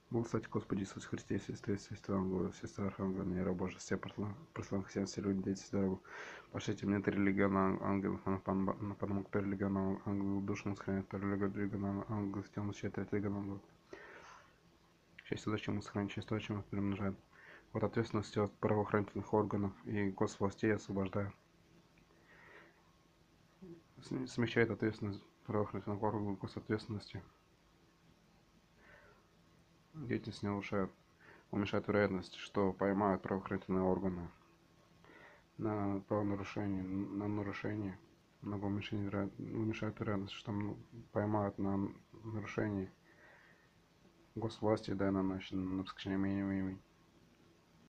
Благословите Господи Иисус Христе, сестры, сестры, ангелы, сестра Архангела, Нера Божия, все прослан христиан, все люди, дети, здоровы. Пошлите мне 3 легиона ангелов, на потому кто легиона ангелов душу сохраняет, 2 легиона ангелов, тем защищает, 3 легиона ангелов. 6 задач ему сохранить, 6 задач ему приумножает. Вот ответственность от правоохранительных органов и госвластей освобождаю. Смягчает ответственность правоохранительных органов госответственности. Деятельность не нарушает. Уменьшает вероятность, что поймают правоохранительные органы на правонарушение, на нарушение, много уменьшает вероятность, что поймают на нарушении госвласти, да, на обеспечение минимум.